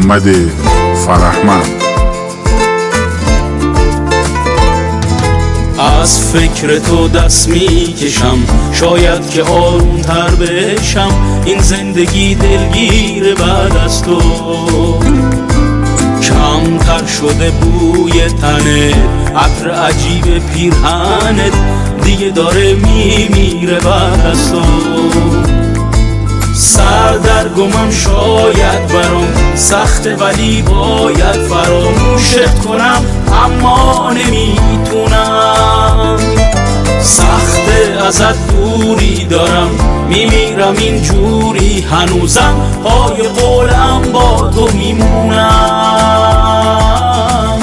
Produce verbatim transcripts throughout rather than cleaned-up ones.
محمد فرهمند. از فکر تو دست می کشم، شاید که آروم تر بشم. این زندگی دلگیر بعد از تو، کمتر شده بوی تنت، عطر عجیب پیرهنت دیگه داره می میره بعد از تو. سردرگمم شاید برام سخته ولی باید فراموشت کنم، اما نمیتونم. سخته ازت دوری دارم، میمیرم اینجوری هنوزم پای قولم با تو میمونم.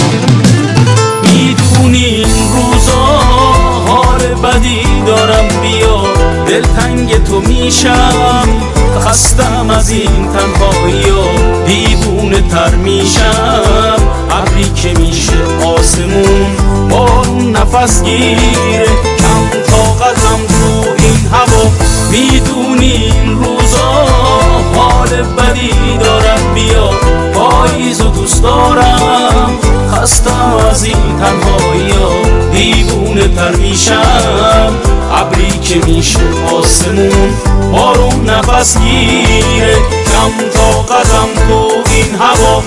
میدونی این روزا حال بدی دارم، بیا دلتنگ تو میشم. خستم از این تنهایی ها، دیوونه تر میشم. ابری که میشه آسمون، بارون نفس گیره، کم طاقتم تو این هوا. میدونی این روزا حال بدی دارم، بیا پاییزو دوست دارم. خستم از این تنهایی ها، دیوونه تر میشم. ابری که میشه آسمون، بارون نفس گیره، کم طاقتم تو این هوا.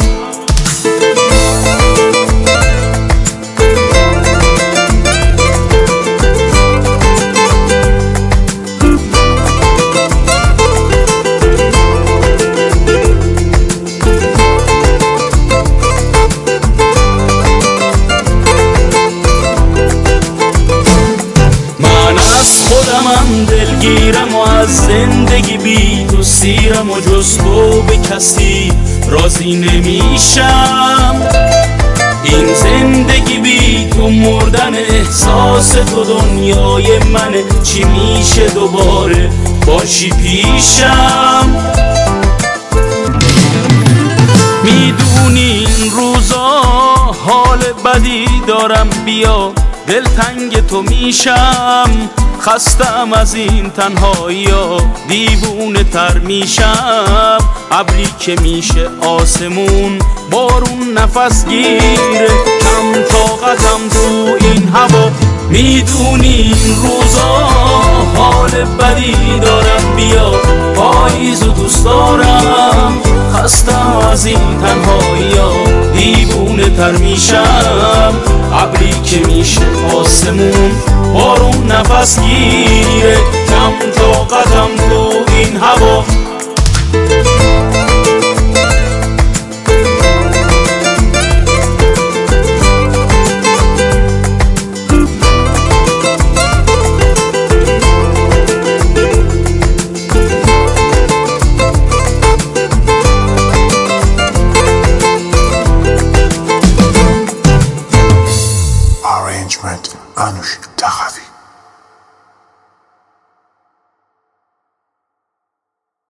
خودمم دلگیرم و از زندگی بی تو سیرم، و جز تو به کسی راضی نمیشم. این زندگی بی تو مردن، احساس تو دنیای منه. چی میشه دوباره باشی پیشم؟ میدونی این روزا حال بدی دارم، بیا دلتنگ تو میشم. خستم از این تنهایی ها، دیوونه تر میشم. ابری که میشه آسمون، بارون نفس گیره، کم طاقتم تو این هوا. میدونی این روزا حال بدی دارم، بیا پاییزو دوست دارم. خستم از این تنهایی ها، دیوونه تر میشم. ابری که میشه آسمون، بارون نفس گیره، کم طاقتم تو این هوا. Arrangement Anush.